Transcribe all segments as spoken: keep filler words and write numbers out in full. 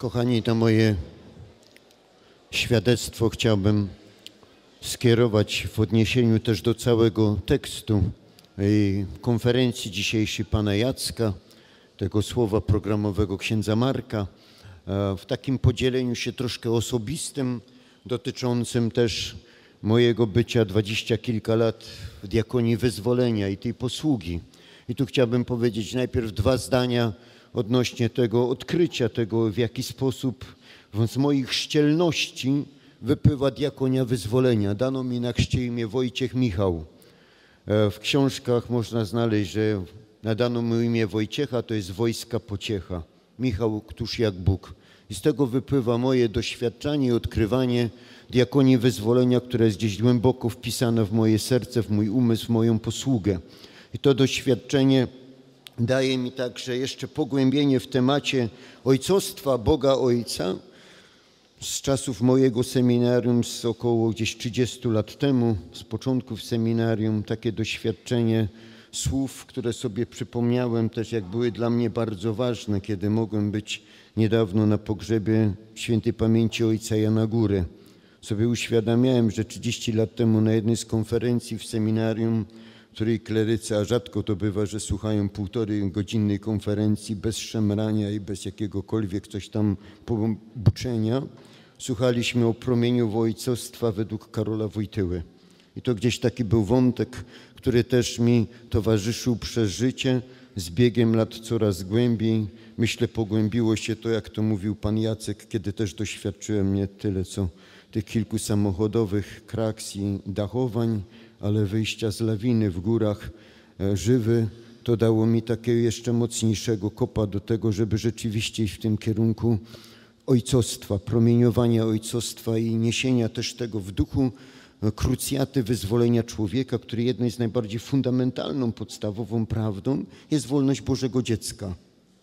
Kochani, to moje świadectwo chciałbym skierować w odniesieniu też do całego tekstu konferencji dzisiejszej pana Jacka, tego słowa programowego księdza Marka, w takim podzieleniu się troszkę osobistym, dotyczącym też mojego bycia dwadzieścia kilka lat w diakonii wyzwolenia i tej posługi. I tu chciałbym powiedzieć najpierw dwa zdania odnośnie tego odkrycia, tego w jaki sposób z moich chrzcielności wypływa diakonia wyzwolenia. Dano mi na chrzcie imię Wojciech Michał. W książkach można znaleźć, że nadano mu imię Wojciecha, to jest wojska pociecha. Michał, któż jak Bóg. I z tego wypływa moje doświadczanie i odkrywanie diakonii wyzwolenia, które jest gdzieś głęboko wpisane w moje serce, w mój umysł, w moją posługę. I to doświadczenie daje mi także jeszcze pogłębienie w temacie ojcostwa Boga Ojca z czasów mojego seminarium, z około gdzieś trzydziestu lat temu, z początków seminarium, takie doświadczenie słów, które sobie przypomniałem też, jak były dla mnie bardzo ważne, kiedy mogłem być niedawno na pogrzebie świętej pamięci ojca Jana Góry. Sobie uświadamiałem, że trzydzieści lat temu na jednej z konferencji w seminarium, w której klerycy, a rzadko to bywa, że słuchają półtorej godzinnej konferencji bez szemrania i bez jakiegokolwiek coś tam buczenia, słuchaliśmy o promieniu ojcostwa według Karola Wojtyły. I to gdzieś taki był wątek, który też mi towarzyszył przez życie, z biegiem lat coraz głębiej. Myślę, pogłębiło się to, jak to mówił pan Jacek, kiedy też doświadczyłem nie tyle co tych kilku samochodowych kraks i dachowań, ale wyjścia z lawiny w górach żywy, to dało mi takiego jeszcze mocniejszego kopa do tego, żeby rzeczywiście iść w tym kierunku ojcostwa, promieniowania ojcostwa i niesienia też tego w duchu krucjaty wyzwolenia człowieka, który jedną z najbardziej fundamentalną, podstawową prawdą jest wolność Bożego dziecka.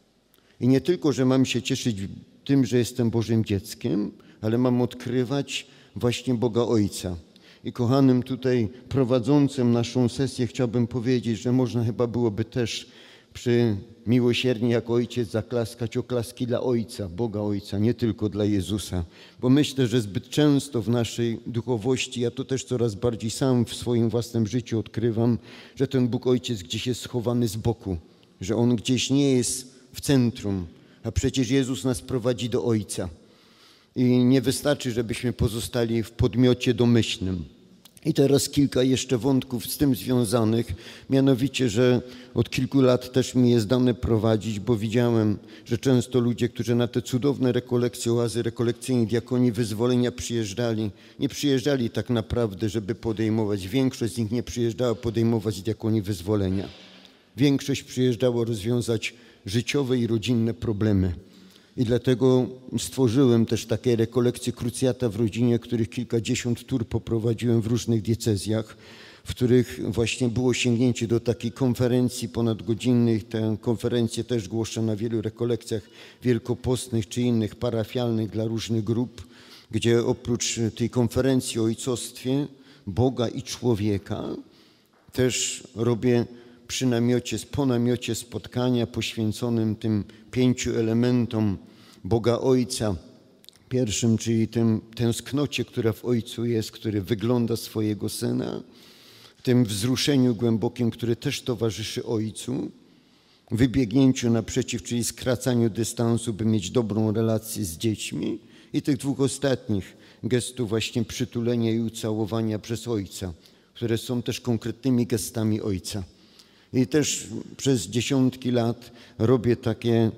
I nie tylko, że mam się cieszyć tym, że jestem Bożym dzieckiem, ale mam odkrywać właśnie Boga Ojca. I kochanym tutaj prowadzącym naszą sesję chciałbym powiedzieć, że można chyba byłoby też przy miłosiernie jak ojciec zaklaskać oklaski dla Ojca, Boga Ojca, nie tylko dla Jezusa. Bo myślę, że zbyt często w naszej duchowości, ja to też coraz bardziej sam w swoim własnym życiu odkrywam, że ten Bóg Ojciec gdzieś jest schowany z boku, że On gdzieś nie jest w centrum, a przecież Jezus nas prowadzi do Ojca. I nie wystarczy, żebyśmy pozostali w podmiocie domyślnym. I teraz kilka jeszcze wątków z tym związanych, mianowicie, że od kilku lat też mi jest dane prowadzić, bo widziałem, że często ludzie, którzy na te cudowne rekolekcje, oazy rekolekcyjnej diakonii wyzwolenia przyjeżdżali, nie przyjeżdżali tak naprawdę, żeby podejmować, większość z nich nie przyjeżdżała podejmować diakonii wyzwolenia. Większość przyjeżdżało rozwiązać życiowe i rodzinne problemy. I dlatego stworzyłem też takie rekolekcje krucjata w rodzinie, których kilkadziesiąt tur poprowadziłem w różnych diecezjach, w których właśnie było sięgnięcie do takiej konferencji ponadgodzinnych. Tę konferencję też głoszę na wielu rekolekcjach wielkopostnych czy innych parafialnych dla różnych grup, gdzie oprócz tej konferencji o ojcostwie Boga i człowieka też robię przy namiocie, po namiocie spotkania poświęconym tym pięciu elementom Boga Ojca. Pierwszym, czyli tym tęsknocie, która w Ojcu jest, który wygląda swojego Syna, tym wzruszeniu głębokim, które też towarzyszy Ojcu, wybiegnięciu naprzeciw, czyli skracaniu dystansu, by mieć dobrą relację z dziećmi i tych dwóch ostatnich gestów właśnie przytulenia i ucałowania przez Ojca, które są też konkretnymi gestami Ojca. I też przez dziesiątki lat robię takie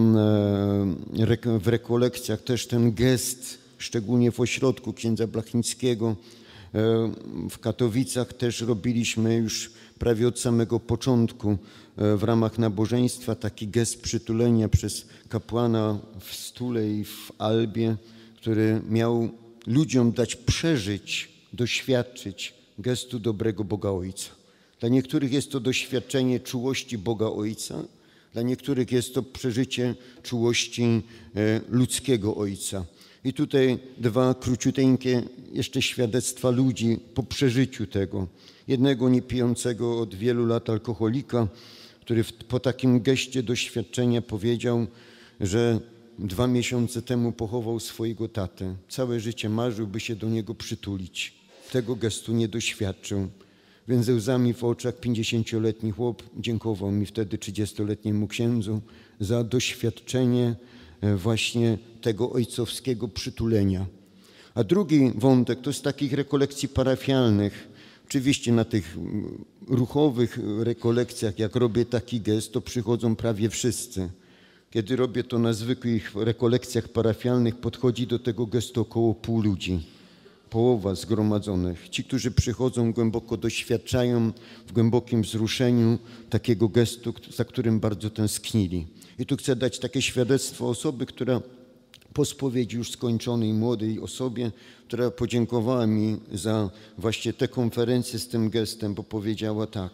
w rekolekcjach też ten gest, szczególnie w ośrodku księdza Blachnickiego. W Katowicach też robiliśmy już prawie od samego początku w ramach nabożeństwa taki gest przytulenia przez kapłana w Stule i w Albie, który miał ludziom dać przeżyć, doświadczyć gestu dobrego Boga Ojca. Dla niektórych jest to doświadczenie czułości Boga Ojca, dla niektórych jest to przeżycie czułości ludzkiego Ojca. I tutaj dwa króciuteńkie jeszcze świadectwa ludzi po przeżyciu tego. Jednego niepijącego od wielu lat alkoholika, który po takim geście doświadczenia powiedział, że dwa miesiące temu pochował swojego tatę. Całe życie marzył, by się do niego przytulić. Tego gestu nie doświadczył. Więc ze łzami w oczach pięćdziesięcioletni chłop dziękował mi wtedy trzydziestoletniemu księdzu za doświadczenie właśnie tego ojcowskiego przytulenia. A drugi wątek to z takich rekolekcji parafialnych. Oczywiście na tych ruchowych rekolekcjach, jak robię taki gest, to przychodzą prawie wszyscy. Kiedy robię to na zwykłych rekolekcjach parafialnych, podchodzi do tego gestu około pół ludzi. Połowa zgromadzonych. Ci, którzy przychodzą, głęboko doświadczają w głębokim wzruszeniu takiego gestu, za którym bardzo tęsknili. I tu chcę dać takie świadectwo osoby, która po spowiedzi już skończonej młodej osobie, która podziękowała mi za właśnie tę konferencję z tym gestem, bo powiedziała tak.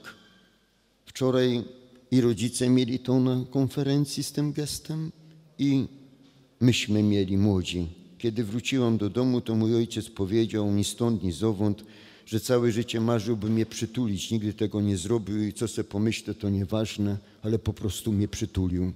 Wczoraj i rodzice mieli to na konferencji z tym gestem i myśmy mieli młodzi. Kiedy wróciłam do domu, to mój ojciec powiedział ni stąd, ni zowąd, że całe życie marzyłby mnie przytulić. Nigdy tego nie zrobił i co sobie pomyślę, to nieważne, ale po prostu mnie przytulił.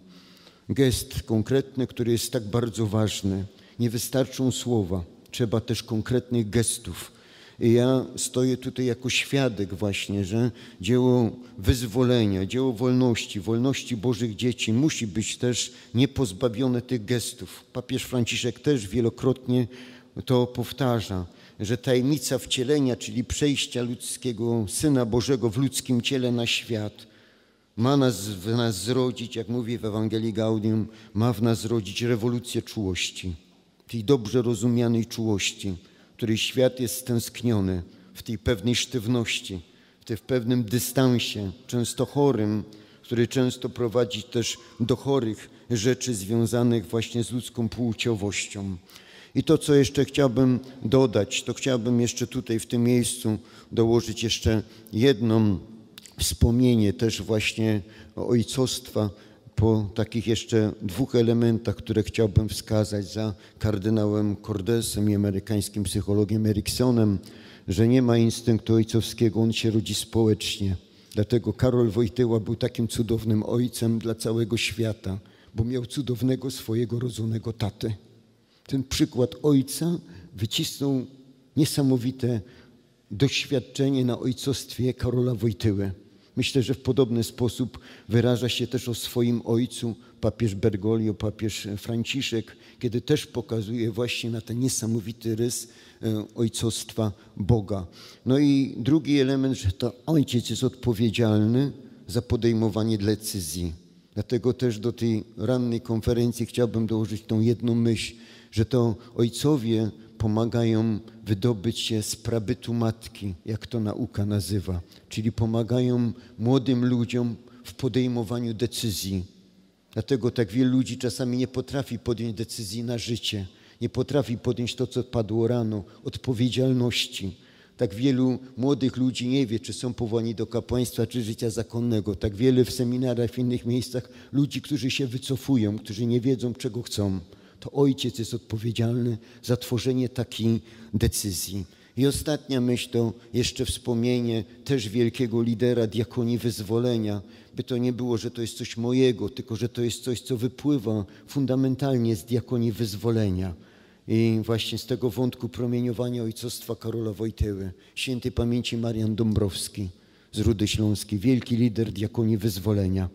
Gest konkretny, który jest tak bardzo ważny. Nie wystarczą słowa, trzeba też konkretnych gestów. I ja stoję tutaj jako świadek właśnie, że dzieło wyzwolenia, dzieło wolności, wolności Bożych dzieci musi być też niepozbawione tych gestów. Papież Franciszek też wielokrotnie to powtarza, że tajemnica wcielenia, czyli przejścia ludzkiego Syna Bożego w ludzkim ciele na świat, ma nas, w nas zrodzić, jak mówi w Ewangelii Gaudium, ma w nas zrodzić rewolucję czułości, tej dobrze rozumianej czułości, której świat jest stęskniony, w tej pewnej sztywności, w tym pewnym dystansie, często chorym, który często prowadzi też do chorych rzeczy związanych właśnie z ludzką płciowością. I to, co jeszcze chciałbym dodać, to chciałbym jeszcze tutaj w tym miejscu dołożyć jeszcze jedno wspomnienie też właśnie ojcostwa po takich jeszcze dwóch elementach, które chciałbym wskazać za kardynałem Cordesem i amerykańskim psychologiem Eriksonem, że nie ma instynktu ojcowskiego, on się rodzi społecznie. Dlatego Karol Wojtyła był takim cudownym ojcem dla całego świata, bo miał cudownego swojego rodzonego tatę. Ten przykład ojca wycisnął niesamowite doświadczenie na ojcostwie Karola Wojtyły. Myślę, że w podobny sposób wyraża się też o swoim ojcu papież Bergoglio, papież Franciszek, kiedy też pokazuje właśnie na ten niesamowity rys ojcostwa Boga. No i drugi element, że to ojciec jest odpowiedzialny za podejmowanie decyzji. Dlatego też do tej rannej konferencji chciałbym dołożyć tą jedną myśl, że to ojcowie pomagają wydobyć się z prabytu matki, jak to nauka nazywa, czyli pomagają młodym ludziom w podejmowaniu decyzji. Dlatego tak wielu ludzi czasami nie potrafi podjąć decyzji na życie, nie potrafi podjąć to, co padło rano, odpowiedzialności. Tak wielu młodych ludzi nie wie, czy są powołani do kapłaństwa, czy życia zakonnego. Tak wiele w seminariach, w innych miejscach ludzi, którzy się wycofują, którzy nie wiedzą, czego chcą. To ojciec jest odpowiedzialny za tworzenie takiej decyzji. I ostatnia myśl to jeszcze wspomnienie też wielkiego lidera diakonii wyzwolenia, by to nie było, że to jest coś mojego, tylko że to jest coś, co wypływa fundamentalnie z diakonii wyzwolenia. I właśnie z tego wątku promieniowania ojcostwa Karola Wojtyły, świętej pamięci Marian Dąbrowski z Rudy Śląskiej, wielki lider diakonii wyzwolenia.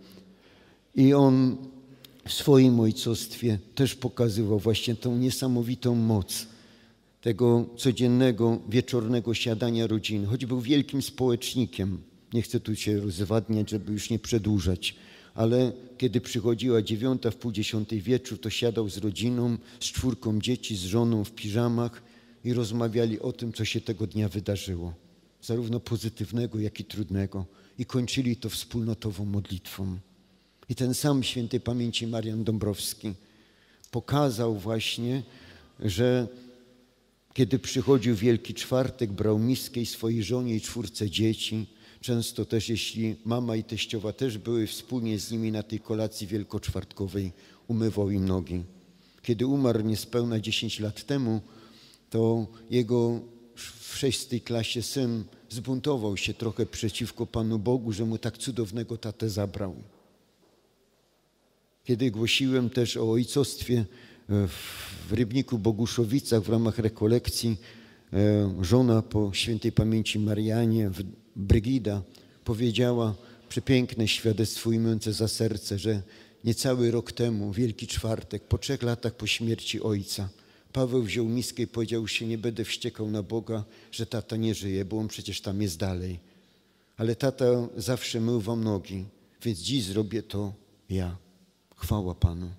I on w swoim ojcostwie też pokazywał właśnie tą niesamowitą moc tego codziennego, wieczornego siadania rodziny, choć był wielkim społecznikiem. Nie chcę tu się rozwadniać, żeby już nie przedłużać, ale kiedy przychodziła dziewiąta, w pół dziesiątej wieczór, to siadał z rodziną, z czwórką dzieci, z żoną w piżamach i rozmawiali o tym, co się tego dnia wydarzyło. Zarówno pozytywnego, jak i trudnego. I kończyli to wspólnotową modlitwą. I ten sam świętej pamięci Marian Dąbrowski pokazał właśnie, że kiedy przychodził Wielki Czwartek, brał miskę i swojej żonie i czwórce dzieci. Często też, jeśli mama i teściowa też były wspólnie z nimi na tej kolacji wielkoczwartkowej, umywał im nogi. Kiedy umarł niespełna dziesięć lat temu, to jego w szóstej klasie syn zbuntował się trochę przeciwko Panu Bogu, że mu tak cudownego tatę zabrał. Kiedy głosiłem też o ojcostwie w Rybniku Boguszowicach w ramach rekolekcji, żona po świętej pamięci Marianie, Brygida, powiedziała przepiękne świadectwo ujmujące za serce, że niecały rok temu, Wielki Czwartek, po trzech latach po śmierci ojca, Paweł wziął miskę i powiedział, że się nie będę wściekał na Boga, że tata nie żyje, bo on przecież tam jest dalej. Ale tata zawsze mył wam nogi, więc dziś zrobię to ja. Chwała Panu.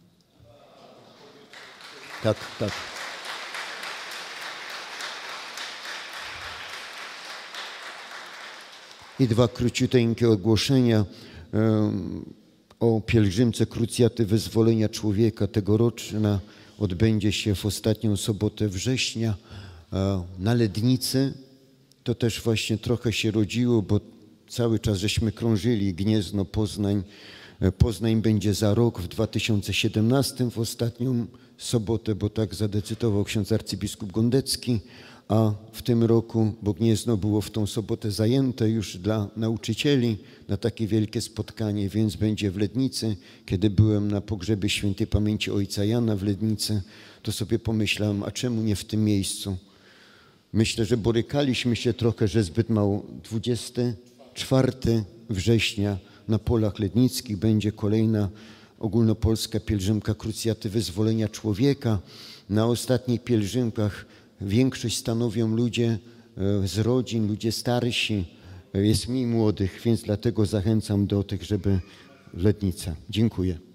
Tak, tak. I dwa króciuteńkie ogłoszenia o pielgrzymce Krucjaty Wyzwolenia Człowieka. Tegoroczna odbędzie się w ostatnią sobotę września na Lednicy. To też właśnie trochę się rodziło, bo cały czas żeśmy krążyli Gniezno, Poznań. Poznań będzie za rok w dwa tysiące siedemnastym w ostatnią sobotę, bo tak zadecydował ksiądz arcybiskup Gondecki, a w tym roku, bo Gniezno było w tą sobotę zajęte już dla nauczycieli na takie wielkie spotkanie, więc będzie w Lednicy. Kiedy byłem na pogrzebie świętej pamięci ojca Jana w Lednicy, to sobie pomyślałem, a czemu nie w tym miejscu? Myślę, że borykaliśmy się trochę, że zbyt mało. dwudziestego czwartego września na Polach Lednickich będzie kolejna ogólnopolska pielgrzymka Krucjaty Wyzwolenia Człowieka. Na ostatnich pielgrzymkach większość stanowią ludzie z rodzin, ludzie starsi. Jest mniej młodych, więc dlatego zachęcam do tych, żeby Lednica. Dziękuję.